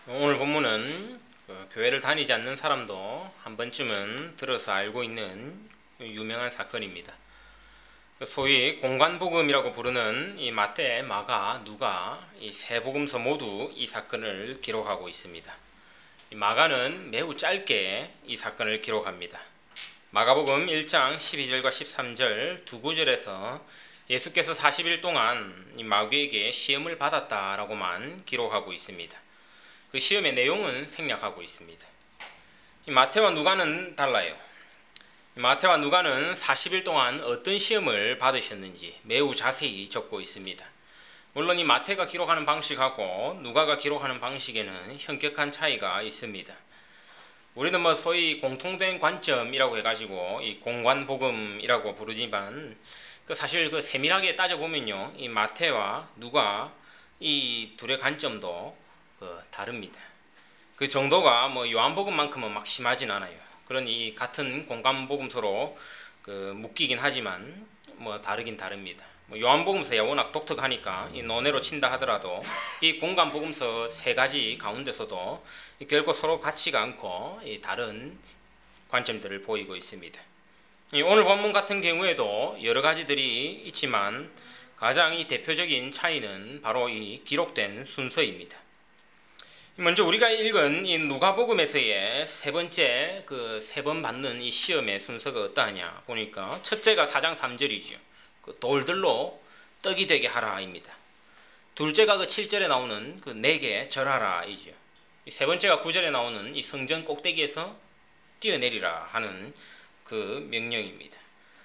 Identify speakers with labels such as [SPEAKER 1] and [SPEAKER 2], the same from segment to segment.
[SPEAKER 1] 오늘 본문은 교회를 다니지 않는 사람도 한 번쯤은 들어서 알고 있는 유명한 사건입니다. 소위 공관복음이라고 부르는 이 마태, 마가, 누가 이 세 복음서 모두 이 사건을 기록하고 있습니다. 이 마가는 매우 짧게 이 사건을 기록합니다. 마가복음 1장 12절과 13절 두 구절에서 예수께서 40일 동안 이 마귀에게 시험을 받았다라고만 기록하고 있습니다. 그 시험의 내용은 생략하고 있습니다. 이 마태와 누가는 달라요. 마태와 누가는 40일 동안 어떤 시험을 받으셨는지 매우 자세히 적고 있습니다. 물론 이 마태가 기록하는 방식하고 누가가 기록하는 방식에는 현격한 차이가 있습니다. 우리는 소위 공통된 관점이라고 해가지고 이 공관복음이라고 부르지만 사실 세밀하게 따져보면요, 이 마태와 누가 이 둘의 관점도 다릅니다. 그 정도가 요한복음만큼은 막 심하진 않아요. 그러니 같은 공관복음서로 묶이긴 하지만 다르긴 다릅니다. 요한복음서야 워낙 독특하니까 이 논외로 친다 하더라도 이 공관복음서 세 가지 가운데서도 결코 서로 같지가 않고 다른 관점들을 보이고 있습니다. 오늘 본문 같은 경우에도 여러 가지들이 있지만 가장 이 대표적인 차이는 바로 이 기록된 순서입니다. 먼저 우리가 읽은 이 누가복음에서의 세 번째 세 번 받는 이 시험의 순서가 어떠하냐 보니까 첫째가 4장 3절이죠. 돌들로 떡이 되게 하라입니다. 둘째가 7절에 나오는 내게 절하라이죠. 세 번째가 9절에 나오는 이 성전 꼭대기에서 뛰어내리라 하는 그 명령입니다.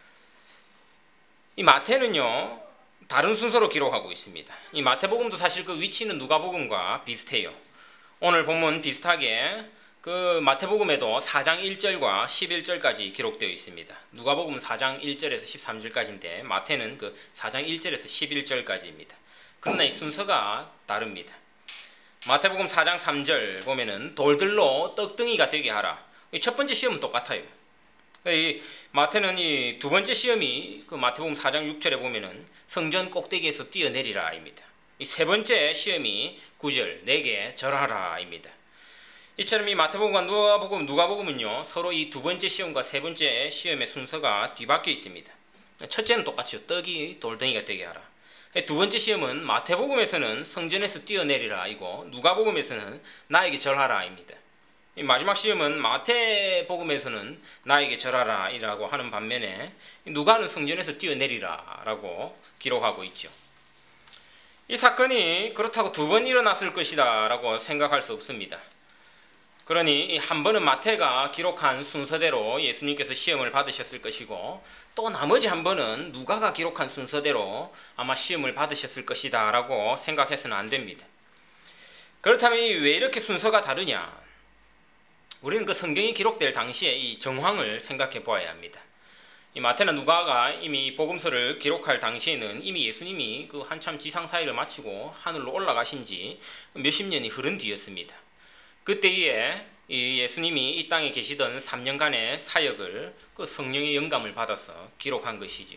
[SPEAKER 1] 이 마태는요, 다른 순서로 기록하고 있습니다. 이 마태복음도 사실 그 위치는 누가복음과 비슷해요. 오늘 본문 비슷하게 마태복음에도 4장 1절과 11절까지 기록되어 있습니다. 누가복음은 4장 1절에서 13절까지인데 마태는 4장 1절에서 11절까지입니다. 그러나 이 순서가 다릅니다. 마태복음 4장 3절 보면은 돌들로 떡등이가 되게 하라. 첫 번째 시험은 똑같아요. 이 마태는 이 두 번째 시험이 마태복음 4장 6절에 보면은 성전 꼭대기에서 뛰어내리라입니다. 이 세 번째 시험이 9절 내게 절하라입니다. 이처럼 이 마태복음과 누가복음은요 서로 이 두 번째 시험과 세 번째 시험의 순서가 뒤바뀌어 있습니다. 첫째는 똑같죠. 떡이 돌덩이가 되게 하라. 두 번째 시험은 마태복음에서는 성전에서 뛰어내리라이고 누가복음에서는 나에게 절하라입니다. 이 마지막 시험은 마태복음에서는 나에게 절하라이라고 하는 반면에 누가는 성전에서 뛰어내리라라고 기록하고 있죠. 이 사건이 그렇다고 두 번 일어났을 것이다 라고 생각할 수 없습니다. 그러니 한 번은 마태가 기록한 순서대로 예수님께서 시험을 받으셨을 것이고 또 나머지 한 번은 누가가 기록한 순서대로 아마 시험을 받으셨을 것이다 라고 생각해서는 안 됩니다. 그렇다면 왜 이렇게 순서가 다르냐? 우리는 성경이 기록될 당시에 이 정황을 생각해 보아야 합니다. 이 마태나 누가가 이미 복음서를 기록할 당시에는 이미 예수님이 한참 지상사역을 마치고 하늘로 올라가신 지 몇십 년이 흐른 뒤였습니다. 그때에 예수님이 이 땅에 계시던 3년간의 사역을 성령의 영감을 받아서 기록한 것이죠.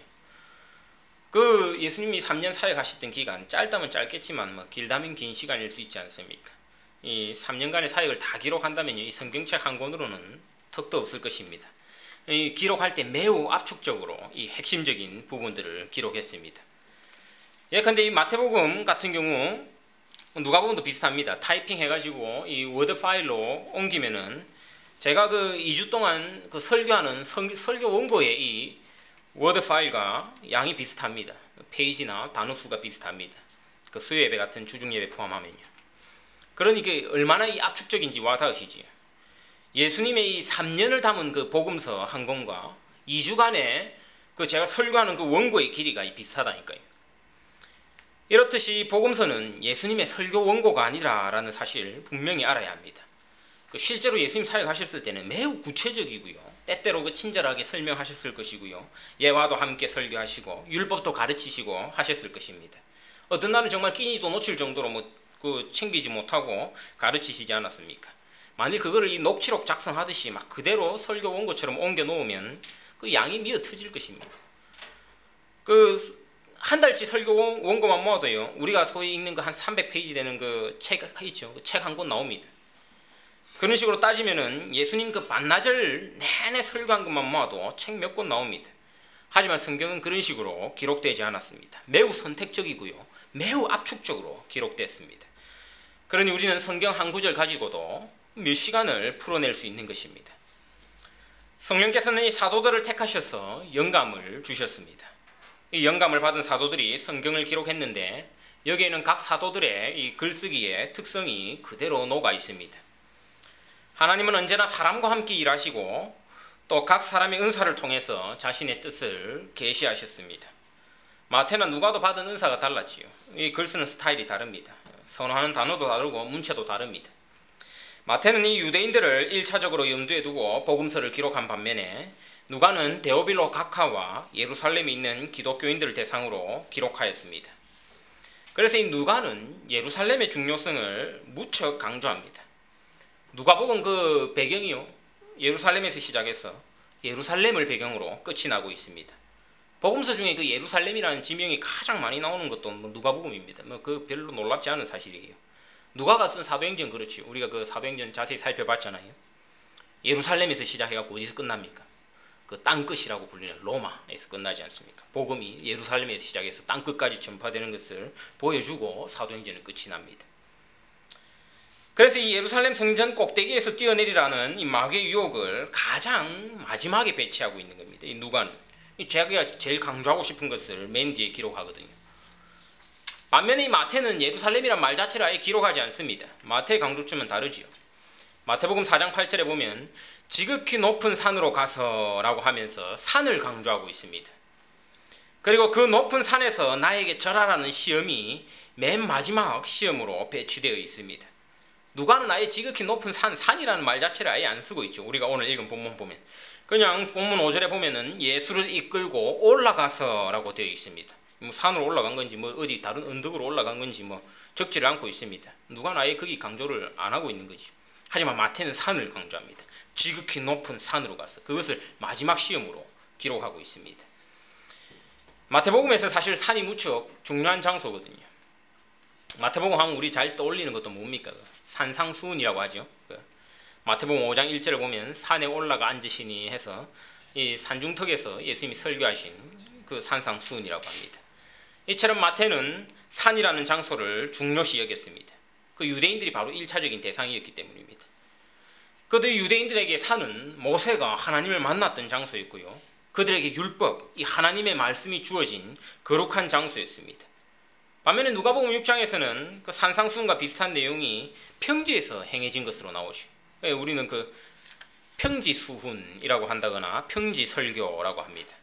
[SPEAKER 1] 예수님이 3년 사역하셨던 기간 짧다면 짧겠지만 길다면 긴 시간일 수 있지 않습니까? 이 3년간의 사역을 다 기록한다면 이 성경책 한 권으로는 턱도 없을 것입니다. 기록할 때 매우 압축적으로 이 핵심적인 부분들을 기록했습니다. 예컨대 이 마태복음 같은 경우 누가복음도 비슷합니다. 타이핑 해가지고 이 워드 파일로 옮기면은 제가 2주 동안 설교하는 설교 원고의 이 워드 파일과 양이 비슷합니다. 페이지나 단어 수가 비슷합니다. 수요 예배 같은 주중 예배 포함하면요. 그러니까 얼마나 이 압축적인지 와닿으시지요. 예수님의 이 3년을 담은 복음서 한 권과 2주간의 제가 설교하는 원고의 길이가 비슷하다니까요. 이렇듯이 복음서는 예수님의 설교 원고가 아니라라는 사실 분명히 알아야 합니다. 실제로 예수님 사역하셨을 때는 매우 구체적이고요. 때때로 친절하게 설명하셨을 것이고요. 예화도 함께 설교하시고 율법도 가르치시고 하셨을 것입니다. 어떤 날은 정말 끼니도 놓칠 정도로 챙기지 못하고 가르치시지 않았습니까? 만일 그거를 이 녹취록 작성하듯이 막 그대로 설교 원고처럼 옮겨 놓으면 양이 미어 터질 것입니다. 한 달치 설교 원고만 모아도요, 우리가 소위 읽는 거 한 300페이지 되는 그 책 있죠. 그 책 한 권 나옵니다. 그런 식으로 따지면은 예수님 그 반나절 내내 설교한 것만 모아도 책 몇 권 나옵니다. 하지만 성경은 그런 식으로 기록되지 않았습니다. 매우 선택적이고요, 매우 압축적으로 기록됐습니다. 그러니 우리는 성경 한 구절 가지고도 몇 시간을 풀어낼 수 있는 것입니다. 성령께서는 이 사도들을 택하셔서 영감을 주셨습니다. 이 영감을 받은 사도들이 성경을 기록했는데 여기에는 각 사도들의 이 글쓰기의 특성이 그대로 녹아 있습니다. 하나님은 언제나 사람과 함께 일하시고 또 각 사람의 은사를 통해서 자신의 뜻을 계시하셨습니다. 마태나 누가도 받은 은사가 달랐지요. 이 글 쓰는 스타일이 다릅니다. 선호하는 단어도 다르고 문체도 다릅니다. 마태는 이 유대인들을 1차적으로 염두에 두고 복음서를 기록한 반면에 누가는 데오빌로 각하와 예루살렘에 있는 기독교인들을 대상으로 기록하였습니다. 그래서 이 누가는 예루살렘의 중요성을 무척 강조합니다. 누가복음 그 배경이요, 예루살렘에서 시작해서 예루살렘을 배경으로 끝이 나고 있습니다. 복음서 중에 그 예루살렘이라는 지명이 가장 많이 나오는 것도 누가복음입니다. 그 별로 놀랍지 않은 사실이에요. 누가가 쓴 사도행전 그렇죠. 우리가 그 사도행전 자세히 살펴봤잖아요. 예루살렘에서 시작해갖고 어디서 끝납니까? 그 땅끝이라고 불리는 로마에서 끝나지 않습니까? 복음이 예루살렘에서 시작해서 땅끝까지 전파되는 것을 보여주고 사도행전은 끝이 납니다. 그래서 이 예루살렘 성전 꼭대기에서 뛰어내리라는 이 마귀의 유혹을 가장 마지막에 배치하고 있는 겁니다. 이 누가는 자기가 제일 강조하고 싶은 것을 맨 뒤에 기록하거든요. 반면에 이 마태는 예루살렘이란 말 자체를 아예 기록하지 않습니다. 마태의 강조점은 다르지요. 마태복음 4장 8절에 보면 지극히 높은 산으로 가서 라고 하면서 산을 강조하고 있습니다. 그리고 그 높은 산에서 나에게 절하라는 시험이 맨 마지막 시험으로 배치되어 있습니다. 누가는 아예 지극히 높은 산이라는 말 자체를 아예 안 쓰고 있죠. 우리가 오늘 읽은 본문 보면 그냥 본문 5절에 보면은 예수를 이끌고 올라가서 라고 되어 있습니다. 뭐 산으로 올라간 건지 뭐 어디 다른 언덕으로 올라간 건지 뭐 적지를 않고 있습니다. 누가는 아예 거기 강조를 안 하고 있는 거죠. 하지만 마태는 산을 강조합니다. 지극히 높은 산으로 가서 그것을 마지막 시험으로 기록하고 있습니다. 마태복음에서 사실 산이 무척 중요한 장소거든요. 마태복음 하면 우리 잘 떠올리는 것도 뭡니까? 산상수훈이라고 하죠. 마태복음 5장 1절을 보면 산에 올라가 앉으시니 해서 이 산중턱에서 예수님이 설교하신 그 산상수훈이라고 합니다. 이처럼 마태는 산이라는 장소를 중요시 여겼습니다. 그 유대인들이 바로 1차적인 대상이었기 때문입니다. 그런데 유대인들에게 산은 모세가 하나님을 만났던 장소였고요, 그들에게 율법, 이 하나님의 말씀이 주어진 거룩한 장소였습니다. 반면에 누가복음 6장에서는 그 산상수훈과 비슷한 내용이 평지에서 행해진 것으로 나오죠. 우리는 그 평지수훈이라고 한다거나 평지설교라고 합니다.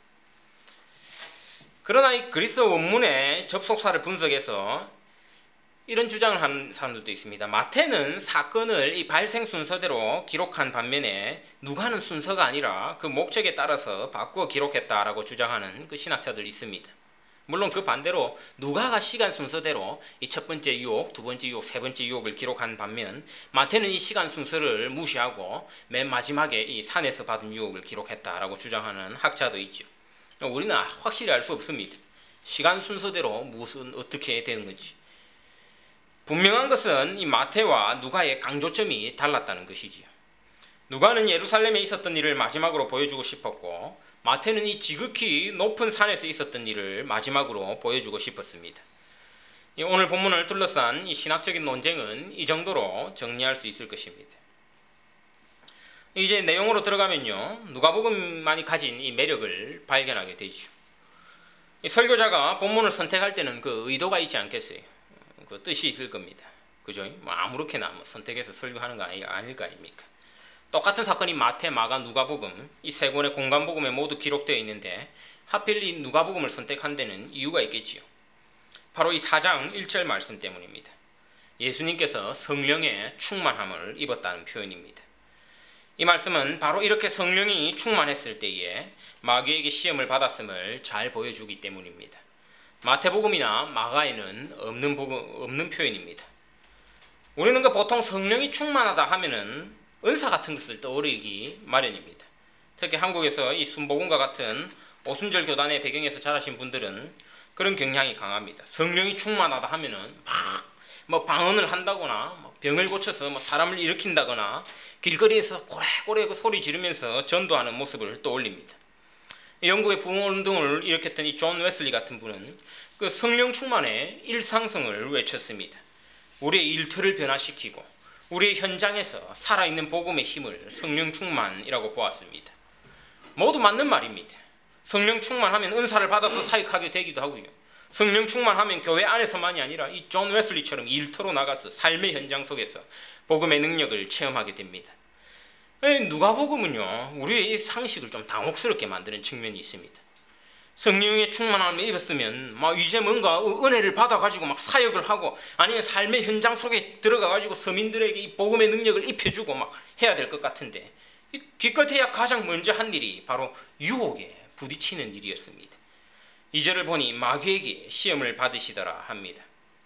[SPEAKER 1] 그러나 이 그리스 원문의 접속사를 분석해서 이런 주장을 하는 사람들도 있습니다. 마태는 사건을 이 발생 순서대로 기록한 반면에 누가는 순서가 아니라 그 목적에 따라서 바꾸어 기록했다라고 주장하는 그 신학자들이 있습니다. 물론 그 반대로 누가가 시간 순서대로 이 첫 번째 유혹, 두 번째 유혹, 세 번째 유혹을 기록한 반면 마태는 이 시간 순서를 무시하고 맨 마지막에 이 산에서 받은 유혹을 기록했다라고 주장하는 학자도 있죠. 우리는 확실히 알 수 없습니다. 시간 순서대로 무슨 어떻게 되는 건지. 분명한 것은 이 마태와 누가의 강조점이 달랐다는 것이지요. 누가는 예루살렘에 있었던 일을 마지막으로 보여주고 싶었고 마태는 이 지극히 높은 산에서 있었던 일을 마지막으로 보여주고 싶었습니다. 오늘 본문을 둘러싼 이 신학적인 논쟁은 이 정도로 정리할 수 있을 것입니다. 이제 내용으로 들어가면요, 누가복음만이 가진 이 매력을 발견하게 되죠. 이 설교자가 본문을 선택할 때는 그 의도가 있지 않겠어요. 그 뜻이 있을 겁니다. 그죠? 뭐 아무렇게나 뭐 선택해서 설교하는 거 아닐 거 아닙니까? 똑같은 사건이 마태, 마가, 누가복음 이 세 권의 공관복음에 모두 기록되어 있는데 하필 이 누가복음을 선택한 데는 이유가 있겠지요. 바로 이 4장 1절 말씀 때문입니다. 예수님께서 성령의 충만함을 입었다는 표현입니다. 이 말씀은 바로 이렇게 성령이 충만했을 때에 마귀에게 시험을 받았음을 잘 보여주기 때문입니다. 마태복음이나 마가에는 없는 표현입니다. 우리는 그 보통 성령이 충만하다 하면은 은사 같은 것을 떠오르기 마련입니다. 특히 한국에서 이 순복음과 같은 오순절 교단의 배경에서 자라신 분들은 그런 경향이 강합니다. 성령이 충만하다 하면은 막 뭐 방언을 한다거나 뭐 병을 고쳐서 뭐 사람을 일으킨다거나 길거리에서 고래고래 그 소리 지르면서 전도하는 모습을 떠올립니다. 영국의 부흥운동을 일으켰던 이 존 웨슬리 같은 분은 그 성령 충만의 일상성을 외쳤습니다. 우리의 일터를 변화시키고 우리의 현장에서 살아있는 복음의 힘을 성령 충만이라고 보았습니다. 모두 맞는 말입니다. 성령 충만하면 은사를 받아서 사역하게 되기도 하고요. 성령 충만하면 교회 안에서만이 아니라 이 존 웨슬리처럼 일터로 나가서 삶의 현장 속에서 복음의 능력을 체험하게 됩니다. 누가복음은요, 우리의 이 상식을 좀 당혹스럽게 만드는 측면이 있습니다. 성령의 충만함을 입었으면 막 이제 뭔가 은혜를 받아가지고 막 사역을 하고 아니면 삶의 현장 속에 들어가가지고 서민들에게 이 복음의 능력을 입혀주고 막 해야 될 것 같은데, 기껏해야 가장 먼저 한 일이 바로 유혹에 부딪히는 일이었습니다. 2절을 보니 마귀에게 시험을 받으시더라 합니다.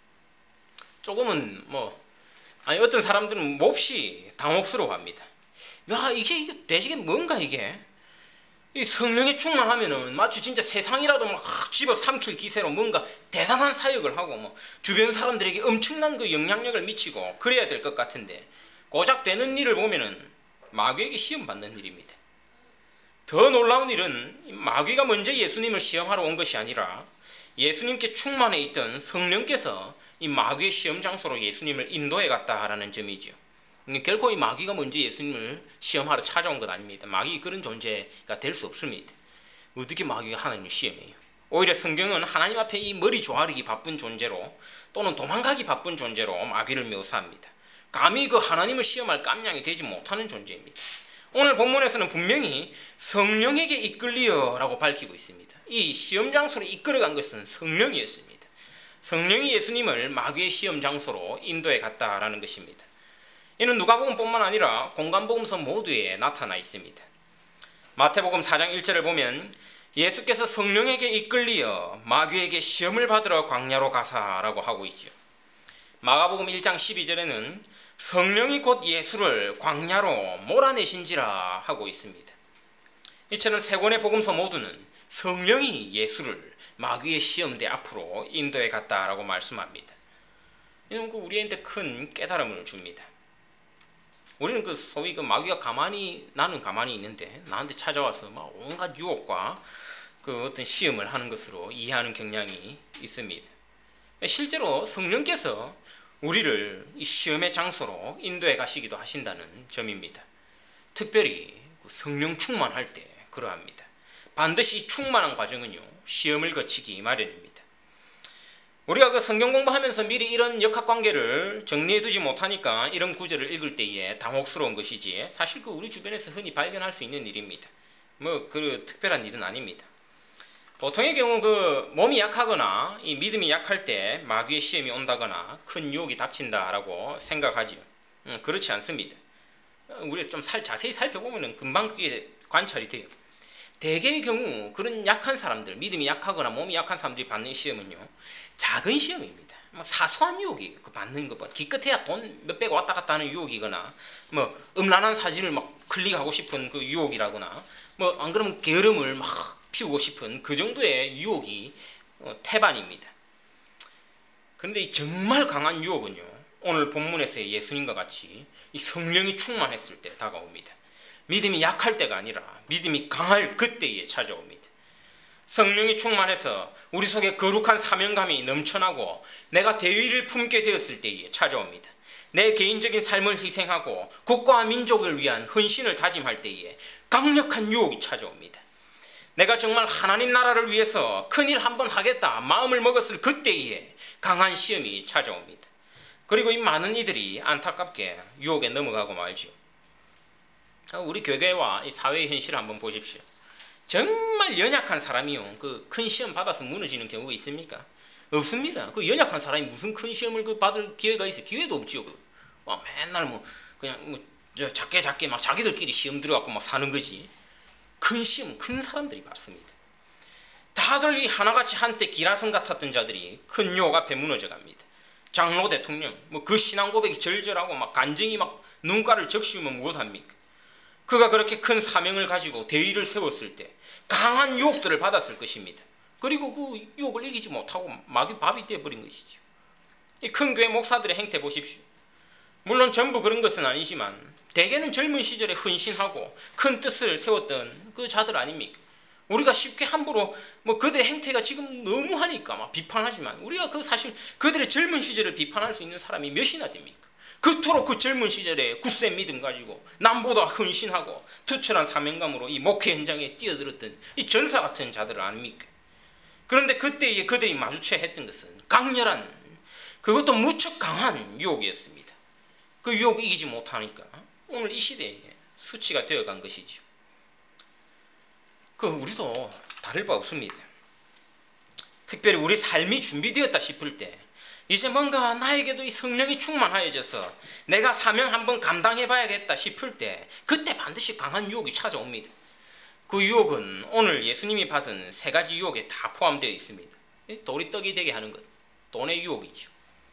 [SPEAKER 1] 조금은 어떤 사람들은 몹시 당혹스러워합니다. 야, 이게 대체 뭔가 이게? 이 성령에 충만하면은 마치 진짜 세상이라도 막 집어삼킬 기세로 뭔가 대단한 사역을 하고 주변 사람들에게 엄청난 그 영향력을 미치고 그래야 될 것 같은데, 고작 되는 일을 보면은 마귀에게 시험 받는 일입니다. 더 놀라운 일은 마귀가 먼저 예수님을 시험하러 온 것이 아니라 예수님께 충만해 있던 성령께서 이 마귀의 시험 장소로 예수님을 인도해 갔다라는 점이죠. 결코 이 마귀가 먼저 예수님을 시험하러 찾아온 것 아닙니다. 마귀 그런 존재가 될 수 없습니다. 어떻게 마귀가 하나님을 시험해요? 오히려 성경은 하나님 앞에 이 머리 조아리기 바쁜 존재로 또는 도망가기 바쁜 존재로 마귀를 묘사합니다. 감히 그 하나님을 시험할 깜냥이 되지 못하는 존재입니다. 오늘 본문에서는 분명히 성령에게 이끌리어라고 밝히고 있습니다. 이 시험 장소로 이끌어간 것은 성령이었습니다. 성령이 예수님을 마귀의 시험 장소로 인도해 갔다라는 것입니다. 이는 누가복음뿐만 아니라 공간복음서 모두에 나타나 있습니다. 마태복음 4장 1절을 보면 예수께서 성령에게 이끌리어 마귀에게 시험을 받으러 광야로 가사라고 하고 있죠. 마가복음 1장 12절에는 성령이 곧 예수를 광야로 몰아내신지라 하고 있습니다. 이처럼 세 권의 복음서 모두는 성령이 예수를 마귀의 시험대 앞으로 인도해 갔다라고 말씀합니다. 이는 우리한테 큰 깨달음을 줍니다. 우리는 소위 마귀가 나는 가만히 있는데 나한테 찾아와서 막 온갖 유혹과 어떤 시험을 하는 것으로 이해하는 경향이 있습니다. 실제로 성령께서 우리를 이 시험의 장소로 인도해 가시기도 하신다는 점입니다. 특별히 성령 충만할 때 그러합니다. 반드시 충만한 과정은요, 시험을 거치기 마련입니다. 우리가 성경 공부하면서 미리 이런 역학관계를 정리해두지 못하니까 이런 구절을 읽을 때에 당혹스러운 것이지, 사실 우리 주변에서 흔히 발견할 수 있는 일입니다. 특별한 일은 아닙니다. 보통의 경우 몸이 약하거나 이 믿음이 약할 때 마귀의 시험이 온다거나 큰 유혹이 닥친다라고 생각하지요. 그렇지 않습니다. 우리가 좀 자세히 살펴보면 금방 그게 관찰이 돼요. 대개의 경우 그런 약한 사람들, 믿음이 약하거나 몸이 약한 사람들이 받는 시험은요, 작은 시험입니다. 사소한 유혹이 받는 것보다, 기껏해야 돈 몇백 왔다 갔다 하는 유혹이거나 음란한 사진을 클릭하고 싶은 그 유혹이라거나 안 그러면 게으름을 피우고 싶은 그 정도의 유혹이 태반입니다. 그런데 정말 강한 유혹은요, 오늘 본문에서의 예수님과 같이 이 성령이 충만했을 때 다가옵니다. 믿음이 약할 때가 아니라 믿음이 강할 그때에 찾아옵니다. 성령이 충만해서 우리 속에 거룩한 사명감이 넘쳐나고 내가 대의를 품게 되었을 때에 찾아옵니다. 내 개인적인 삶을 희생하고 국가와 민족을 위한 헌신을 다짐할 때에 강력한 유혹이 찾아옵니다. 내가 정말 하나님 나라를 위해서 큰일 한번 하겠다 마음을 먹었을 그때에 강한 시험이 찾아옵니다. 그리고 이 많은 이들이 안타깝게 유혹에 넘어가고 말죠. 우리 교회와 이 사회의 현실을 한번 보십시오. 정말 연약한 사람이요, 큰 시험 받아서 무너지는 경우가 있습니까? 없습니다. 연약한 사람이 무슨 큰 시험을 받을 기회가 있어요? 기회도 없지요. 맨날 그냥 작게 자기들끼리 시험 들어갖고 사는 거지. 큰 시험, 큰 사람들이 받습니다. 다들 이 하나같이 한때 기라성 같았던 자들이 큰 유혹 앞에 무너져 갑니다. 장로 대통령, 그 신앙 고백이 절절하고 간증이 눈가를 적시우면 무엇합니까? 그가 그렇게 큰 사명을 가지고 대의를 세웠을 때 강한 유혹들을 받았을 것입니다. 그리고 그 유혹을 이기지 못하고 마귀 밥이 되어버린 것이죠. 이 큰 교회 목사들의 행태 보십시오. 물론 전부 그런 것은 아니지만 대개는 젊은 시절에 헌신하고 큰 뜻을 세웠던 그 자들 아닙니까? 우리가 쉽게 함부로 뭐 그들의 행태가 지금 너무하니까 막 비판하지만 우리가 그 사실 그들의 젊은 시절을 비판할 수 있는 사람이 몇이나 됩니까? 그토록 그 젊은 시절에 굳센 믿음 가지고 남보다 헌신하고 투철한 사명감으로 이 목회 현장에 뛰어들었던 이 전사 같은 자들 아닙니까? 그런데 그때에 그들이 마주쳐야 했던 것은 강렬한, 그것도 무척 강한 유혹이었습니다. 그 유혹을 이기지 못하니까 오늘 이 시대에 수치가 되어간 것이죠. 그 우리도 다를 바 없습니다. 특별히 우리 삶이 준비되었다 싶을 때 이제 뭔가 나에게도 이 성령이 충만하여져서 내가 사명 한번 감당해봐야겠다 싶을 때 그때 반드시 강한 유혹이 찾아옵니다. 그 유혹은 오늘 예수님이 받은 3가지 유혹에 다 포함되어 있습니다. 돌이 떡이 되게 하는 것, 돈의 유혹이죠.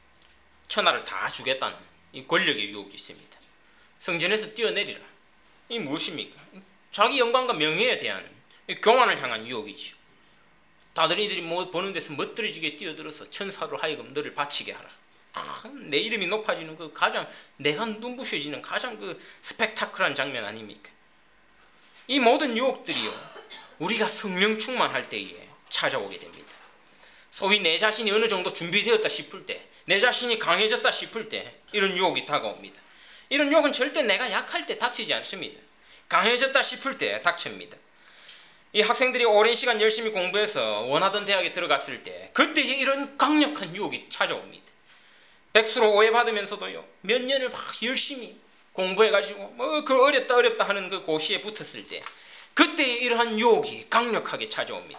[SPEAKER 1] 천하를 다 주겠다는 이 권력의 유혹이 있습니다. 성전에서 뛰어내리라. 이 무엇입니까? 자기 영광과 명예에 대한 교만을 향한 유혹이죠. 다들 이들이 뭐 보는 데서 멋들어지게 뛰어들어서 천사로 하여금 너를 바치게 하라. 내 이름이 높아지는 그 가장 내가 눈부셔지는 가장 그 스펙타클한 장면 아닙니까? 이 모든 유혹들이요 우리가 성령 충만할 때에 찾아오게 됩니다. 소위 내 자신이 어느 정도 준비되었다 싶을 때, 내 자신이 강해졌다 싶을 때 이런 유혹이 다가옵니다. 이런 유혹은 절대 내가 약할 때 닥치지 않습니다. 강해졌다 싶을 때 닥칩니다. 이 학생들이 오랜 시간 열심히 공부해서 원하던 대학에 들어갔을 때 그때에 이런 강력한 유혹이 찾아옵니다. 백수로 오해받으면서도요 몇 년을 막 열심히 공부해가지고 뭐 그 어렵다 하는 그 고시에 붙었을 때 그때에 이러한 유혹이 강력하게 찾아옵니다.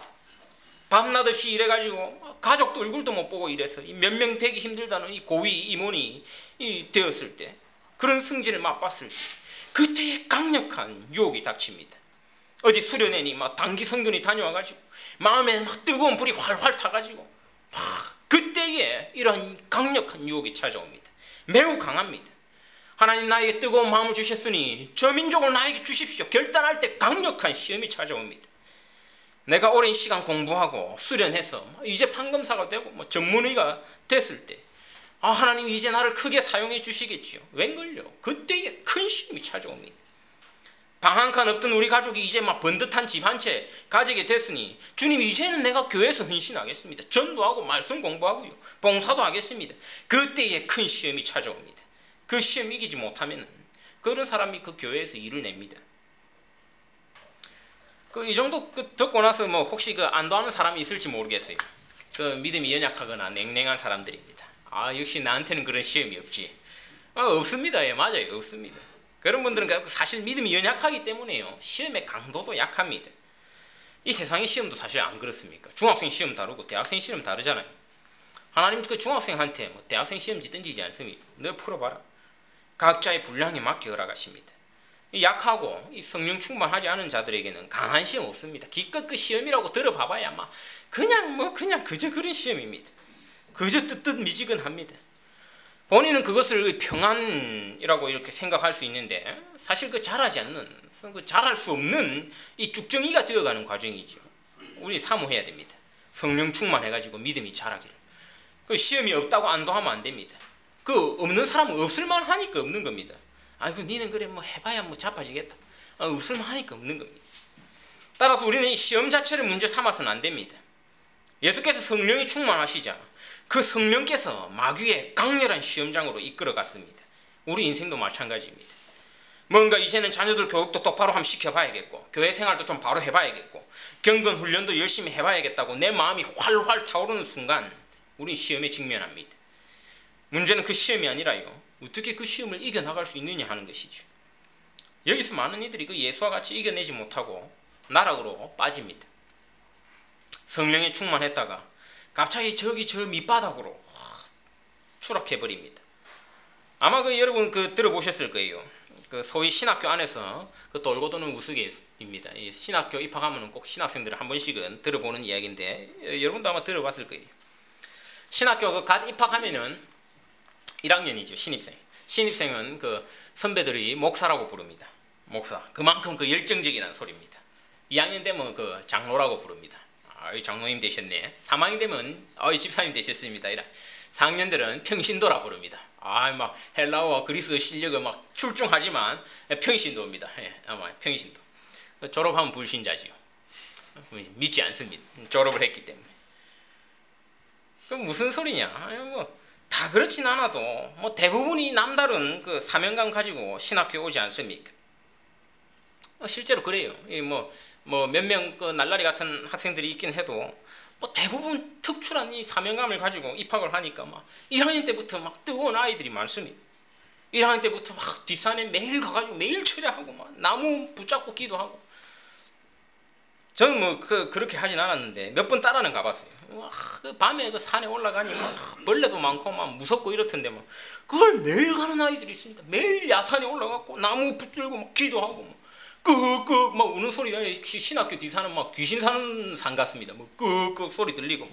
[SPEAKER 1] 밤낮 없이 일해가지고 가족도 얼굴도 못 보고 이래서 몇 명 되기 힘들다는 이 고위 임원이 되었을 때, 그런 승진을 맛봤을 때 그때에 강력한 유혹이 닥칩니다. 어디 수련회니 막 단기 선교니 다녀와가지고 마음에 막 뜨거운 불이 활활 타가지고 막 그때에 이러한 강력한 유혹이 찾아옵니다. 매우 강합니다. 하나님 나에게 뜨거운 마음을 주셨으니 저 민족을 나에게 주십시오. 결단할 때 강력한 시험이 찾아옵니다. 내가 오랜 시간 공부하고 수련해서 이제 판검사가 되고 뭐 전문의가 됐을 때 하나님 이제 나를 크게 사용해 주시겠지요. 웬걸요? 그때에 큰 시험이 찾아옵니다. 방 한 칸 없던 우리 가족이 이제 막 번듯한 집 한 채 가지게 됐으니 주님 이제는 내가 교회에서 헌신하겠습니다. 전도하고 말씀 공부하고요. 봉사도 하겠습니다. 그때에 큰 시험이 찾아옵니다. 그 시험 이기지 못하면 그런 사람이 그 교회에서 일을 냅니다. 이 정도 듣고 나서 뭐 혹시 안도하는 사람이 있을지 모르겠어요. 믿음이 연약하거나 냉랭한 사람들입니다. 역시 나한테는 그런 시험이 없지. 없습니다. 예, 맞아요. 없습니다. 그런 분들은 사실 믿음이 연약하기 때문에요. 시험의 강도도 약합니다. 이 세상의 시험도 사실 안 그렇습니까? 중학생 시험 다르고 대학생 시험 다르잖아요. 하나님 그 중학생한테 뭐 대학생 시험지 던지지 않습니다. 너 풀어봐라. 각자의 분량에 맞게 허락하십니다. 약하고 이 성령 충만하지 않은 자들에게는 강한 시험 없습니다. 기껏 그 시험이라고 들어봐봐야 아마 그냥 그저 그런 시험입니다. 그저 뜨뜻미지근합니다. 본인은 그것을 평안이라고 이렇게 생각할 수 있는데 사실 잘하지 않는, 잘할 수 없는 이 쭉정이가 되어가는 과정이죠. 우리 사모해야 됩니다. 성령 충만해가지고 믿음이 자라기를. 시험이 없다고 안도하면 안 됩니다. 없는 사람은 없을만 하니까 없는 겁니다. 니는 그래 뭐 해봐야 뭐 자빠지겠다. 없을만 하니까 없는 겁니다. 따라서 우리는 이 시험 자체를 문제 삼아서는 안 됩니다. 예수께서 성령이 충만하시자 그 성령께서 마귀의 강렬한 시험장으로 이끌어갔습니다. 우리 인생도 마찬가지입니다. 뭔가 이제는 자녀들 교육도 똑바로 한번 시켜봐야겠고 교회 생활도 좀 바로 해봐야겠고 경건 훈련도 열심히 해봐야겠다고 내 마음이 활활 타오르는 순간 우린 시험에 직면합니다. 문제는 그 시험이 아니라요. 어떻게 그 시험을 이겨나갈 수 있느냐 하는 것이죠. 여기서 많은 이들이 예수와 같이 이겨내지 못하고 나락으로 빠집니다. 성령에 충만했다가 갑자기 저기 저 밑바닥으로 추락해버립니다. 아마 여러분 들어보셨을 거예요. 소위 신학교 안에서 돌고 도는 우스개입니다. 신학교 입학하면 꼭 신학생들은 한 번씩은 들어보는 이야기인데 여러분도 아마 들어봤을 거예요. 신학교 갓 입학하면은 1학년이죠. 신입생. 신입생은 선배들이 목사라고 부릅니다. 목사. 그만큼 열정적이라는 소리입니다. 2학년 되면 장로라고 부릅니다. 장로님 되셨네. 3학년 되면 집사님 되셨습니다. 이라 4학년들은 평신도라 부릅니다. 막 헬라어와 그리스 실력을 막 출중하지만 평신도입니다. 아마 평신도. 졸업하면 불신자지요. 믿지 않습니다. 졸업을 했기 때문에. 그럼 무슨 소리냐? 다 그렇진 않아도 대부분이 남다른 그 사명감 가지고 신학교에 오지 않습니까? 실제로 그래요. 몇 명 그 날라리 같은 학생들이 있긴 해도 대부분 특출한 이 사명감을 가지고 입학을 하니까 1학년 때부터 뜨거운 아이들이 많습니다. 1학년 때부터 뒷산에 매일 가가지고 매일 철야하고 나무 붙잡고 기도하고. 저는 그렇게 하진 않았는데 몇 번 따라는 가봤어요. 그 밤에 그 산에 올라가니 벌레도 많고 무섭고 이렇던데 그걸 매일 가는 아이들이 있습니다. 매일 야산에 올라가고 나무 붙들고 기도하고 끄끄 우는 소리가 신학교 뒷산은 귀신 사는 산 같습니다. 끄끄 소리 들리고.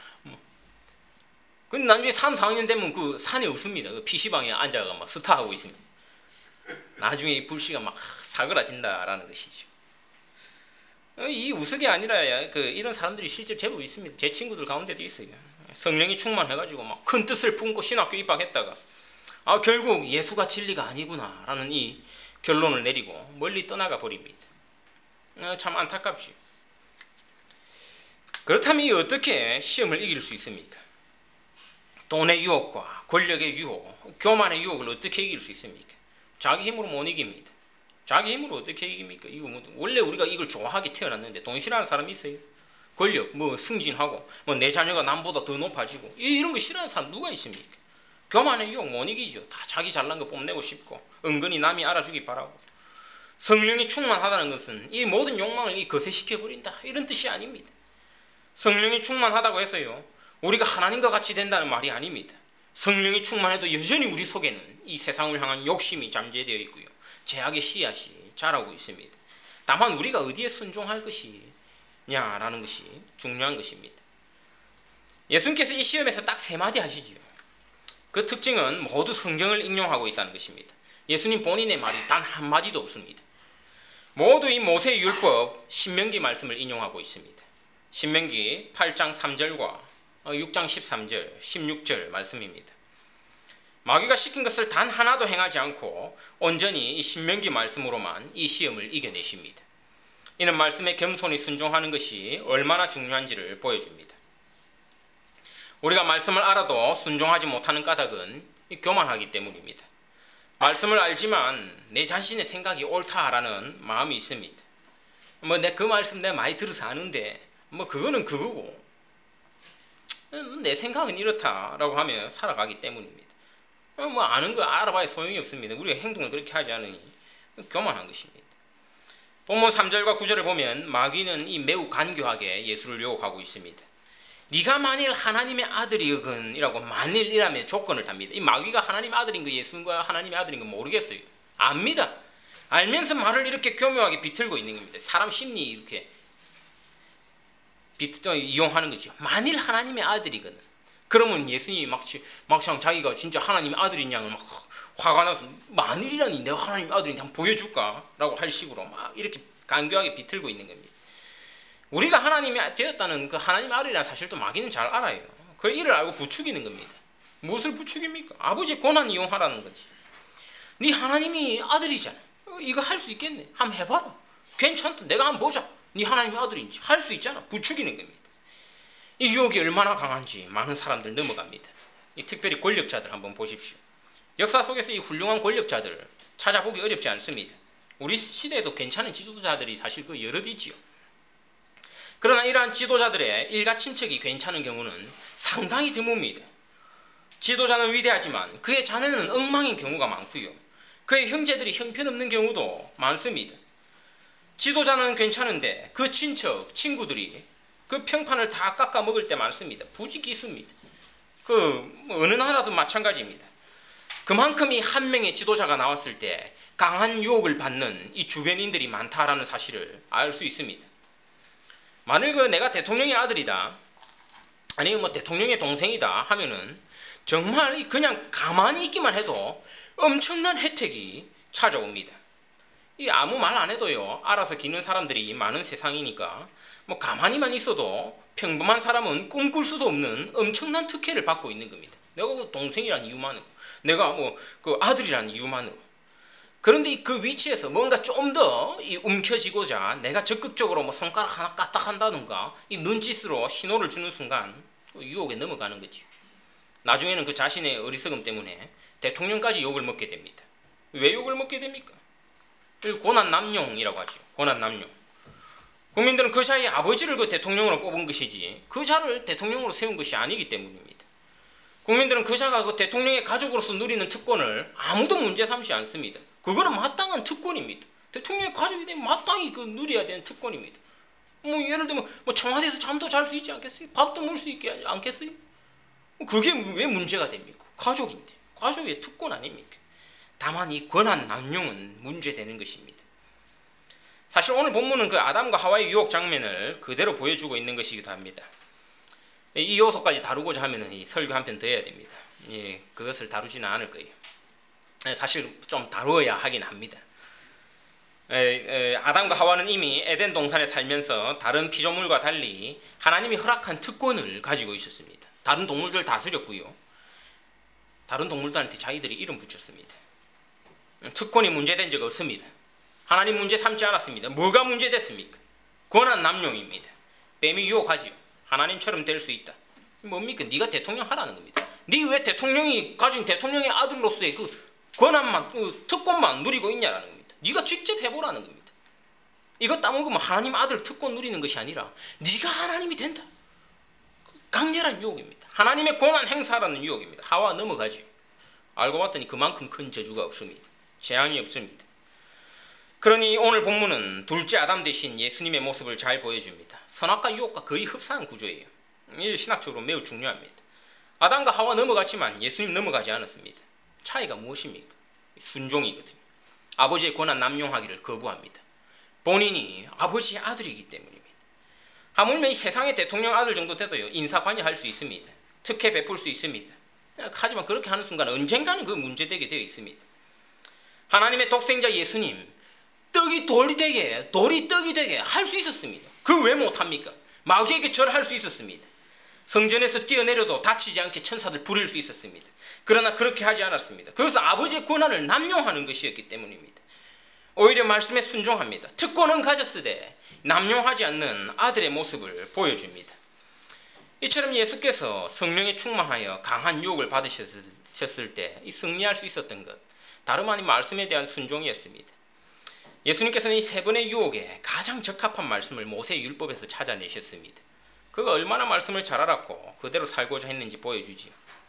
[SPEAKER 1] 근데 나중에 3, 4학년 되면 그 산에 없습니다. 그 PC방에 앉아가 스타하고 있습니다. 나중에 이 불씨가 사그라진다라는 것이죠. 이 우스개 아니라 이런 사람들이 실제 제법 있습니다. 제 친구들 가운데도 있어요. 성령이 충만해가지고 큰 뜻을 품고 신학교 입학했다가 결국 예수가 진리가 아니구나라는 이 결론을 내리고 멀리 떠나가 버립니다. 참 안타깝죠. 그렇다면 어떻게 시험을 이길 수 있습니까? 돈의 유혹과 권력의 유혹, 교만의 유혹을 어떻게 이길 수 있습니까? 자기 힘으로 못 이깁니다. 자기 힘으로 어떻게 이깁니까? 원래 우리가 이걸 좋아하게 태어났는데 돈 싫어하는 사람이 있어요? 권력, 승진하고 내 자녀가 남보다 더 높아지고 이런 거 싫어하는 사람 누가 있습니까? 교만의 유혹 못 이기죠. 다 자기 잘난 거 뽐내고 싶고 은근히 남이 알아주기 바라고. 성령이 충만하다는 것은 이 모든 욕망을 거세시켜버린다 이런 뜻이 아닙니다. 성령이 충만하다고 해서요 우리가 하나님과 같이 된다는 말이 아닙니다. 성령이 충만해도 여전히 우리 속에는 이 세상을 향한 욕심이 잠재되어 있고요 죄악의 씨앗이 자라고 있습니다. 다만 우리가 어디에 순종할 것이냐라는 것이 중요한 것입니다. 예수님께서 이 시험에서 딱 3마디 하시죠. 그 특징은 모두 성경을 인용하고 있다는 것입니다. 예수님 본인의 말이 단 한마디도 없습니다. 모두 이 모세의 율법 신명기 말씀을 인용하고 있습니다. 신명기 8장 3절과 6장 13절, 16절 말씀입니다. 마귀가 시킨 것을 단 하나도 행하지 않고 온전히 이 신명기 말씀으로만 이 시험을 이겨내십니다. 이는 말씀에 겸손히 순종하는 것이 얼마나 중요한지를 보여줍니다. 우리가 말씀을 알아도 순종하지 못하는 까닭은 교만하기 때문입니다. 말씀을 알지만 내 자신의 생각이 옳다라는 마음이 있습니다. 내 그 말씀 내가 많이 들어서 아는데 그거는 그거고 내 생각은 이렇다라고 하며 살아가기 때문입니다. 아는 거 알아봐야 소용이 없습니다. 우리가 행동을 그렇게 하지 않으니 교만한 것입니다. 본문 3절과 9절을 보면 마귀는 이 매우 간교하게 예수를 유혹하고 있습니다. 네가 만일 하나님의 아들이거든이라고 만일이라며 조건을 답니다. 이 마귀가 하나님의 아들인 거 예수가 하나님의 아들인 거 모르겠어요. 압니다. 알면서 말을 이렇게 교묘하게 비틀고 있는 겁니다. 사람 심리 이렇게 이용하는 거죠. 만일 하나님의 아들이거든. 그러면 예수님이 막상 자기가 진짜 하나님의 아들인 양을 화가 나서 만일이라니 내가 하나님의 아들인지 한번 보여줄까? 라고 할 식으로 이렇게 간교하게 비틀고 있는 겁니다. 우리가 하나님이 되었다는 그 하나님의 아들이라는 사실도 마귀는 잘 알아요. 그 이를 알고 부추기는 겁니다. 무엇을 부추깁니까? 아버지의 권한 이용하라는 거지. 네 하나님이 아들이잖아. 이거 할 수 있겠네. 한번 해봐라. 괜찮다. 내가 한번 보자. 네 하나님의 아들인지 할 수 있잖아. 부추기는 겁니다. 이 유혹이 얼마나 강한지 많은 사람들 넘어갑니다. 특별히 권력자들 한번 보십시오. 역사 속에서 이 훌륭한 권력자들 찾아보기 어렵지 않습니다. 우리 시대에도 괜찮은 지도자들이 사실 여럿 있지요. 그러나 이러한 지도자들의 일가 친척이 괜찮은 경우는 상당히 드뭅니다. 지도자는 위대하지만 그의 자녀는 엉망인 경우가 많고요. 그의 형제들이 형편없는 경우도 많습니다. 지도자는 괜찮은데 그 친척, 친구들이 그 평판을 다 깎아먹을 때 많습니다. 부지기수입니다. 어느 나라든 마찬가지입니다. 그만큼 이 한 명의 지도자가 나왔을 때 강한 유혹을 받는 이 주변인들이 많다라는 사실을 알 수 있습니다. 만일 내가 대통령의 아들이다, 아니면 대통령의 동생이다 하면은 정말 그냥 가만히 있기만 해도 엄청난 혜택이 찾아옵니다. 이 아무 말 안 해도요 알아서 기는 사람들이 많은 세상이니까 뭐 가만히만 있어도 평범한 사람은 꿈꿀 수도 없는 엄청난 특혜를 받고 있는 겁니다. 내가 그 동생이란 이유만으로, 내가 뭐 그 아들이란 이유만으로. 그런데 그 위치에서 뭔가 좀 더 움켜쥐고자 내가 적극적으로 뭐 손가락 하나 까딱한다든가 이 눈짓으로 신호를 주는 순간 유혹에 넘어가는 거지. 나중에는 그 자신의 어리석음 때문에 대통령까지 욕을 먹게 됩니다. 왜 욕을 먹게 됩니까? 고난남용이라고 하죠. 고난남용. 국민들은 그 자의 아버지를 그 대통령으로 뽑은 것이지 그 자를 대통령으로 세운 것이 아니기 때문입니다. 국민들은 그 자가 그 대통령의 가족으로서 누리는 특권을 아무도 문제 삼지 않습니다. 그거는 마땅한 특권입니다. 대통령의 가족이 되면 마땅히 그 누려야 되는 특권입니다. 뭐 예를 들면 뭐 청와대에서 잠도 잘 수 있지 않겠어요? 밥도 먹을 수 있지 않겠어요? 그게 왜 문제가 됩니까? 가족인데. 가족의 특권 아닙니까? 다만 이 권한 남용은 문제되는 것입니다. 사실 오늘 본문은 그 아담과 하와의 유혹 장면을 그대로 보여주고 있는 것이기도 합니다. 이 요소까지 다루고자 하면 이 설교 한 편 더 해야 됩니다. 예, 그것을 다루지는 않을 거예요. 사실 좀 다루어야 하긴 합니다. 아담과 하와는 이미 에덴 동산에 살면서 다른 피조물과 달리 하나님이 허락한 특권을 가지고 있었습니다. 다른 동물들 다스렸고요. 다른 동물들한테 자기들이 이름 붙였습니다. 특권이 문제된 적 없습니다. 하나님 문제 삼지 않았습니다. 뭐가 문제됐습니까? 권한 남용입니다. 뱀이 유혹하지요. 하나님처럼 될 수 있다. 뭡니까? 네가 대통령 하라는 겁니다. 네 왜 대통령이 가진 대통령의 아들로서의 그 권한만, 그 특권만 누리고 있냐라는 겁니다. 네가 직접 해보라는 겁니다. 이거 따먹으면 하나님 아들 특권 누리는 것이 아니라 네가 하나님이 된다. 강렬한 유혹입니다. 하나님의 권한 행사라는 유혹입니다. 하와 넘어가지요. 알고 봤더니 그만큼 큰 저주가 없습니다. 재앙이 없습니다. 그러니 오늘 본문은 둘째 아담 대신 예수님의 모습을 잘 보여줍니다. 선악과 유혹과 거의 흡사한 구조예요. 이게 신학적으로 매우 중요합니다. 아담과 하와 넘어갔지만 예수님 넘어가지 않았습니다. 차이가 무엇입니까? 순종이거든요. 아버지의 권한 남용하기를 거부합니다. 본인이 아버지의 아들이기 때문입니다. 하물며 이 세상의 대통령 아들 정도 돼도요 인사관여할 수 있습니다. 특혜 베풀 수 있습니다. 하지만 그렇게 하는 순간 언젠가는 그 문제되게 되어 있습니다. 하나님의 독생자 예수님 떡이 돌이 되게, 돌이 떡이 되게 할 수 있었습니다. 그 왜 못합니까? 마귀에게 절할 수 있었습니다. 성전에서 뛰어내려도 다치지 않게 천사들 부릴 수 있었습니다. 그러나 그렇게 하지 않았습니다. 그것은 아버지의 권한을 남용하는 것이었기 때문입니다. 오히려 말씀에 순종합니다. 특권은 가졌으되 남용하지 않는 아들의 모습을 보여줍니다. 이처럼 예수께서 성령에 충만하여 강한 유혹을 받으셨을 때 승리할 수 있었던 것, 다름 아닌 말씀에 대한 순종이었습니다. 예수님께서는 이 세 번의 유혹에 가장 적합한 말씀을 모세의 율법에서 찾아내셨습니다. 그가 얼마나 말씀을 잘 알았고 그대로 살고자 했는지 보여주지요.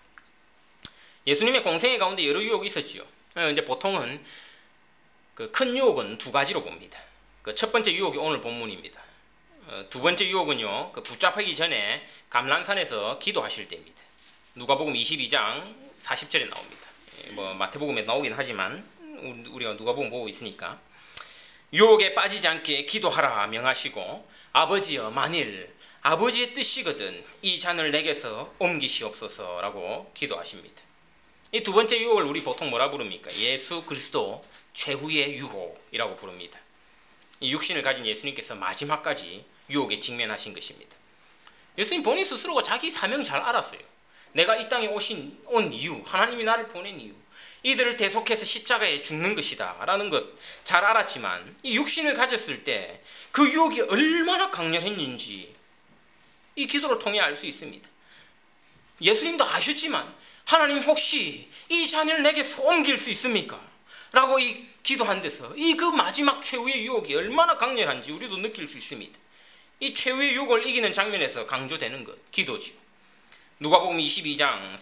[SPEAKER 1] 예수님의 공생애 가운데 여러 유혹이 있었지요. 이제 보통은 그 큰 유혹은 두 가지로 봅니다. 그 첫 번째 유혹이 오늘 본문입니다. 두 번째 유혹은요, 그 붙잡히기 전에 감람산에서 기도하실 때입니다. 누가복음 22장 40절에 나옵니다. 뭐 마태복음에 나오긴 하지만 우리가 누가복음 보고 있으니까 유혹에 빠지지 않게 기도하라 명하시고 아버지여 만일 아버지의 뜻이거든 이 잔을 내게서 옮기시옵소서라고 기도하십니다. 이 두 번째 유혹을 우리 보통 뭐라 부릅니까? 예수 그리스도 최후의 유혹이라고 부릅니다. 이 육신을 가진 예수님께서 마지막까지 유혹에 직면하신 것입니다. 예수님 본인 스스로가 자기 사명 잘 알았어요. 내가 이 땅에 온 이유, 하나님이 나를 보낸 이유, 이들을 대속해서 십자가에 죽는 것이다 라는 것 잘 알았지만 이 육신을 가졌을 때 그 유혹이 얼마나 강렬했는지 이 기도를 통해 알 수 있습니다. 예수님도 아셨지만 하나님 혹시 이 잔을 내게서 옮길 수 있습니까? 라고 이 기도한 데서 이 그 마지막 최후의 유혹이 얼마나 강렬한지 우리도 느낄 수 있습니다. 이 최후의 유혹을 이기는 장면에서 강조되는 것, 기도지요. 누가복음 22장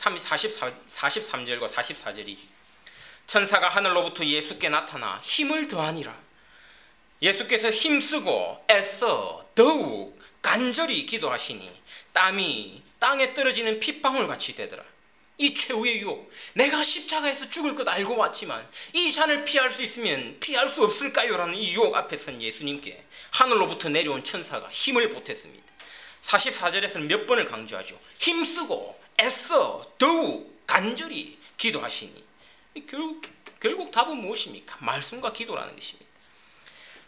[SPEAKER 1] 43절과 44절이지. 천사가 하늘로부터 예수께 나타나 힘을 더하니라. 예수께서 힘쓰고 애써 더욱 간절히 기도하시니 땀이 땅에 떨어지는 핏방울 같이 되더라. 이 최후의 유혹, 내가 십자가에서 죽을 것 알고 왔지만 이 잔을 피할 수 있으면 피할 수 없을까요? 라는 이 유혹 앞에 선 예수님께 하늘로부터 내려온 천사가 힘을 보탰습니다. 44절에서는 몇 번을 강조하죠. 힘쓰고 애써 더욱 간절히 기도하시니 결국 답은 무엇입니까? 말씀과 기도라는 것입니다.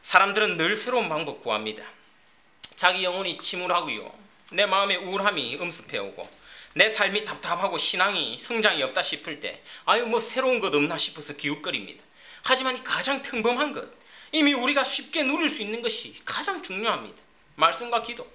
[SPEAKER 1] 사람들은 늘 새로운 방법 구합니다. 자기 영혼이 침울하고요, 내 마음의 우울함이 엄습해오고, 내 삶이 답답하고 신앙이 성장이 없다 싶을 때 아유 뭐 새로운 것 없나 싶어서 기웃거립니다. 하지만 가장 평범한 것, 이미 우리가 쉽게 누릴 수 있는 것이 가장 중요합니다. 말씀과 기도.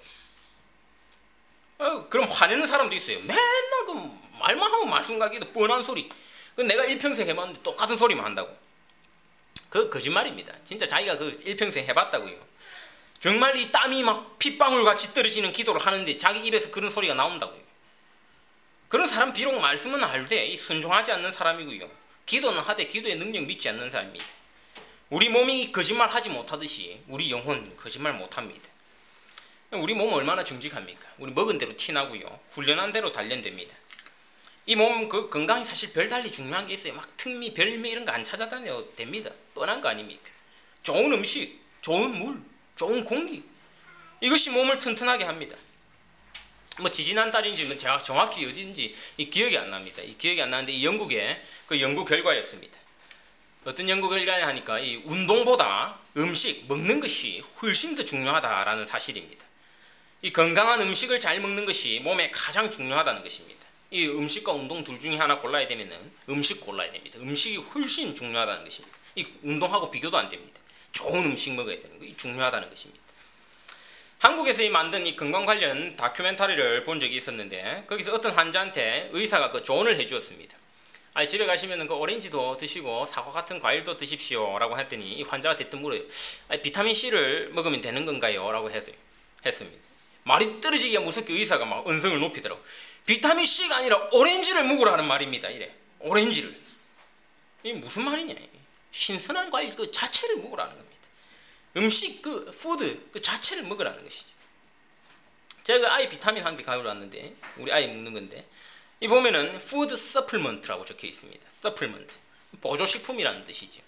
[SPEAKER 1] 그럼 화내는 사람도 있어요. 맨날 그 말만 하고 말씀과 기도, 뻔한 소리. 내가 일평생 해봤는데 똑같은 소리만 한다고. 그 거짓말입니다. 진짜 자기가 그 일평생 해봤다고요. 정말 이 땀이 막 핏방울같이 떨어지는 기도를 하는데 자기 입에서 그런 소리가 나온다고요. 그런 사람 비록 말씀은 알되 순종하지 않는 사람이고요, 기도는 하되 기도의 능력 믿지 않는 사람입니다. 우리 몸이 거짓말 하지 못하듯이 우리 영혼 거짓말 못합니다. 우리 몸은 얼마나 정직합니까? 우리 먹은 대로 티나고요, 훈련한 대로 단련됩니다. 이 몸 그 건강이 사실 별달리 중요한 게 있어요. 막 특미 별미 이런 거 안 찾아다녀도 됩니다. 뻔한 거 아닙니까? 좋은 음식, 좋은 물, 좋은 공기, 이것이 몸을 튼튼하게 합니다. 뭐 지지난달인지 뭐 제가 정확히 어딘지 기억이 안 납니다. 기억이 안 나는데 이 영국의 그 연구 결과였습니다. 어떤 연구 결과냐 하니까 이 운동보다 음식, 먹는 것이 훨씬 더 중요하다라는 사실입니다. 이 건강한 음식을 잘 먹는 것이 몸에 가장 중요하다는 것입니다. 이 음식과 운동 둘 중에 하나 골라야 되면은 음식 골라야 됩니다. 음식이 훨씬 중요하다는 것입니다. 이 운동하고 비교도 안 됩니다. 좋은 음식 먹어야 되는 거, 이 중요하다는 것입니다. 한국에서 만든 이 건강 관련 다큐멘터리를 본 적이 있었는데, 거기서 어떤 환자한테 의사가 그 조언을 해주었습니다. 집에 가시면 그 오렌지도 드시고 사과 같은 과일도 드십시오 라고 했더니 이 환자가 대뜸 물어요. 비타민C를 먹으면 되는 건가요? 라고 했습니다. 말이 떨어지기가 무섭게 의사가 막 언성을 높이더라고. 비타민C가 아니라 오렌지를 먹으라는 말입니다. 이래. 오렌지를. 이게 무슨 말이냐. 신선한 과일 그 자체를 먹으라는 겁니다. 음식 그 푸드 그 자체를 먹으라는 것이죠. 제가 아이 비타민 한 개 가져왔는데, 우리 아이 먹는 건데, 이 보면은 푸드 서플먼트라고 적혀 있습니다. 서플먼트, 보조식품이라는 뜻이죠.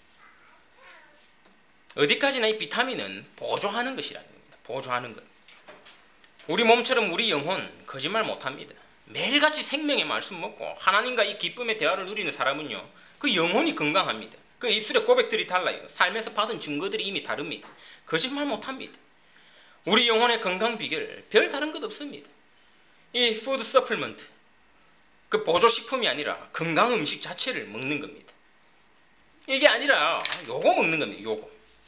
[SPEAKER 1] 어디까지나 이 비타민은 보조하는 것이라는 겁니다. 보조하는 것. 우리 몸처럼 우리 영혼 거짓말 못합니다. 매일같이 생명의 말씀 먹고 하나님과 이 기쁨의 대화를 누리는 사람은요, 그 영혼이 건강합니다. 그 입술의 고백들이 달라요. 삶에서 받은 증거들이 이미 다릅니다. 거짓말 못합니다. 우리 영혼의 건강 비결 별 다른 것 없습니다. 이 푸드 서플먼트, 그 보조식품이 아니라 건강 음식 자체를 먹는 겁니다. 이게 아니라 요거 먹는 겁니다. 요거.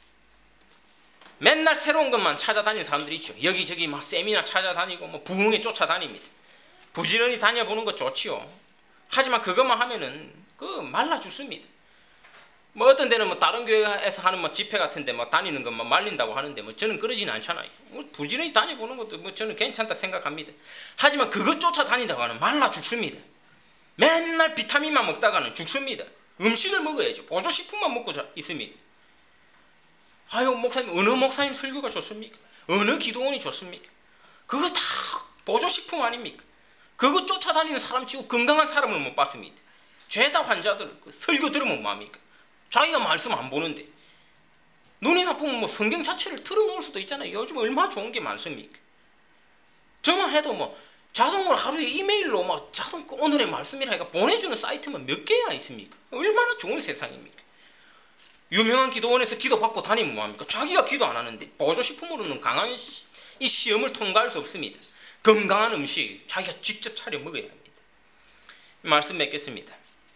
[SPEAKER 1] 맨날 새로운 것만 찾아다니는 사람들이 있죠. 여기저기 막 세미나 찾아다니고 뭐 부흥회 쫓아다닙니다. 부지런히 다녀보는 것 좋지요. 하지만 그것만 하면은 그 말라 죽습니다. 뭐 어떤 데는 뭐 다른 교회에서 하는 뭐 집회 같은데 뭐 다니는 것만 말린다고 하는데 뭐 저는 그러지는 않잖아요. 뭐 부지런히 다녀보는 것도 뭐 저는 괜찮다 생각합니다. 하지만 그것 쫓아다니다가는 말라 죽습니다. 맨날 비타민만 먹다가는 죽습니다. 음식을 먹어야죠. 보조식품만 먹고 있습니다. 아유 목사님, 어느 목사님 설교가 좋습니까? 어느 기도원이 좋습니까? 그거 다 보조식품 아닙니까? 그거 쫓아다니는 사람 치고 건강한 사람을 못 봤습니다. 죄다 환자들 설교 들으면 뭐합니까? 자기가 말씀 안 보는데, 눈이 나쁘면 뭐 성경 자체를 틀어놓을 수도 있잖아요. 요즘 얼마나 좋은 게 많습니까? 저만 해도 뭐 자동으로 하루에 이메일로 뭐 자동 오늘의 말씀이라니까 보내주는 사이트만 몇 개야 있습니까? 얼마나 좋은 세상입니까? 유명한 기도원에서 기도받고 다니면 뭐합니까? 자기가 기도 안 하는데 보조식품으로는 강한 이 시험을 통과할 수 없습니다. 건강한 음식 자기가 직접 차려 먹어야 합니다. 말씀 맺겠습니다.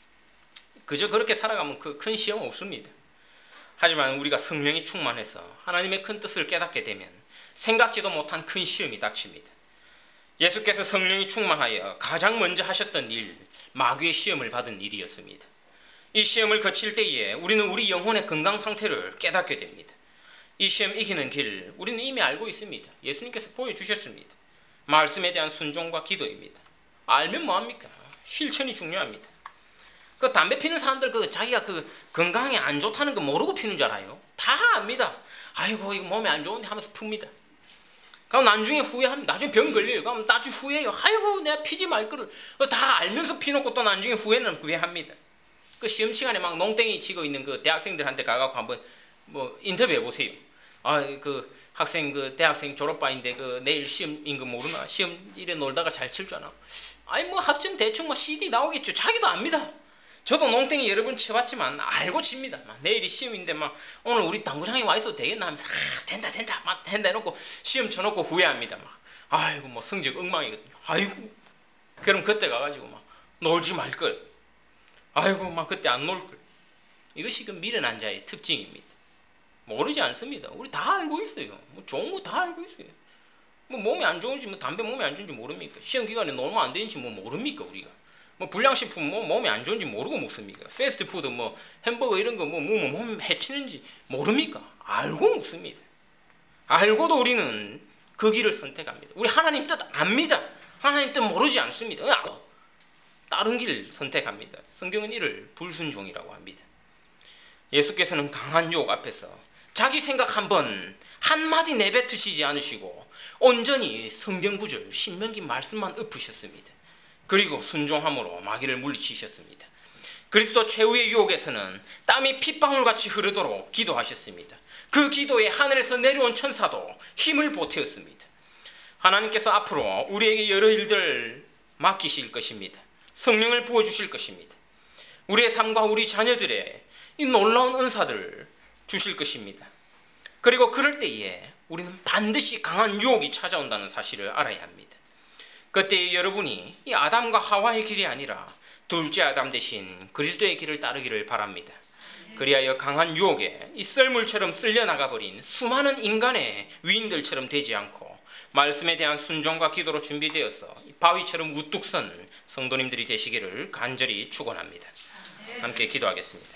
[SPEAKER 1] 그저 그렇게 살아가면 그 큰 시험 없습니다. 하지만 우리가 성령이 충만해서 하나님의 큰 뜻을 깨닫게 되면 생각지도 못한 큰 시험이 닥칩니다. 예수께서 성령이 충만하여 가장 먼저 하셨던 일, 마귀의 시험을 받은 일이었습니다. 이 시험을 거칠 때에 우리는 우리 영혼의 건강 상태를 깨닫게 됩니다. 이 시험 이기는 길 우리는 이미 알고 있습니다. 예수님께서 보여주셨습니다. 말씀에 대한 순종과 기도입니다. 알면 뭐합니까? 실천이 중요합니다. 그 담배 피는 사람들 그 자기가 그 건강에 안 좋다는 거 모르고 피는 줄 알아요? 다 압니다. 아이고 이거 몸에 안 좋은데 하면서 풉니다. 그럼 나중에 후회합니다. 나중에 병 걸려요. 그럼 나중에 후회해요. 아이고 내가 피지 말 거를. 다 알면서 피놓고 또 나중에 후회합니다. 그 시험 시간에 막 농땡이 치고 있는 그 대학생들한테 가갖고 한번 뭐 인터뷰해 보세요. 그 학생 그 대학생 졸업반인데 그 내일 시험인 거 모르나? 시험 이래 놀다가 잘 칠 줄 아나? 아니 뭐 학점 대충 뭐 CD 나오겠죠. 자기도 압니다. 저도 농땡이 여러 번 쳐봤지만 알고 칩니다. 막 내일이 시험인데 막 오늘 우리 당구장에 와 있어도 되겠나 하면서 된다 막 된다 해놓고 시험 쳐놓고 후회합니다. 막 아이고 뭐 성적 엉망이거든요. 아이고 그럼 그때 가가지고 막 놀지 말 걸. 아이고 막 그때 안 놀 걸. 이것이 그 미련한 자의 특징입니다. 모르지 않습니다. 우리 다 알고 있어요. 뭐 좋은 거 다 알고 있어요. 뭐 몸에 안 좋은지 뭐 담배 몸에 안 좋은지 모릅니까? 시험 기간에 놀면 안 되는지 뭐 모릅니까 우리가? 뭐 불량식품 뭐 몸에 안 좋은지 모르고 먹습니까? 패스트푸드 뭐 햄버거 이런 거 뭐 몸 해치는지 모릅니까? 알고 먹습니다. 알고도 우리는 그 길을 선택합니다. 우리 하나님 뜻 압니다. 하나님 뜻 모르지 않습니다. 다른 길 선택합니다. 성경은 이를 불순종이라고 합니다. 예수께서는 강한 유혹 앞에서 자기 생각 한마디 내뱉으시지 않으시고 온전히 성경 구절 신명기 말씀만 읊으셨습니다. 그리고 순종함으로 마귀를 물리치셨습니다. 그리스도 최후의 유혹에서는 땀이 핏방울같이 흐르도록 기도하셨습니다. 그 기도에 하늘에서 내려온 천사도 힘을 보태었습니다. 하나님께서 앞으로 우리에게 여러 일들을 맡기실 것입니다. 성령을 부어주실 것입니다. 우리의 삶과 우리 자녀들의 이 놀라운 은사들을 주실 것입니다. 그리고 그럴 때에 우리는 반드시 강한 유혹이 찾아온다는 사실을 알아야 합니다. 그때 여러분이 이 아담과 하와의 길이 아니라 둘째 아담 대신 그리스도의 길을 따르기를 바랍니다. 그리하여 강한 유혹에 이 썰물처럼 쓸려나가버린 수많은 인간의 위인들처럼 되지 않고 말씀에 대한 순종과 기도로 준비되어서 바위처럼 우뚝 선 성도님들이 되시기를 간절히 축원합니다. 함께 기도하겠습니다.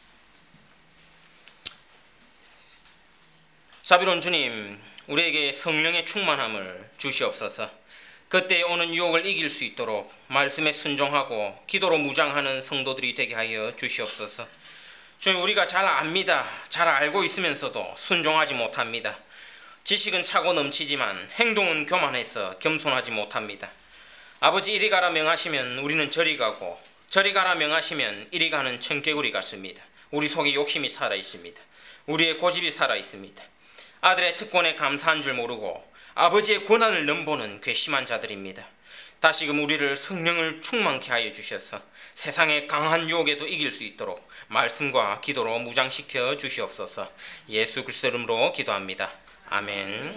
[SPEAKER 1] 자비로운 주님, 우리에게 성령의 충만함을 주시옵소서. 그때 오는 유혹을 이길 수 있도록 말씀에 순종하고 기도로 무장하는 성도들이 되게 하여 주시옵소서. 주님, 우리가 잘 압니다. 잘 알고 있으면서도 순종하지 못합니다. 지식은 차고 넘치지만 행동은 교만해서 겸손하지 못합니다. 아버지, 이리 가라 명하시면 우리는 저리 가고 저리 가라 명하시면 이리 가는 청개구리 같습니다. 우리 속에 욕심이 살아있습니다. 우리의 고집이 살아있습니다. 아들의 특권에 감사한 줄 모르고 아버지의 권한을 넘보는 괘씸한 자들입니다. 다시금 우리를 성령을 충만케 하여 주셔서 세상의 강한 유혹에도 이길 수 있도록 말씀과 기도로 무장시켜 주시옵소서. 예수 그리스도 이름으로 기도합니다. 아멘.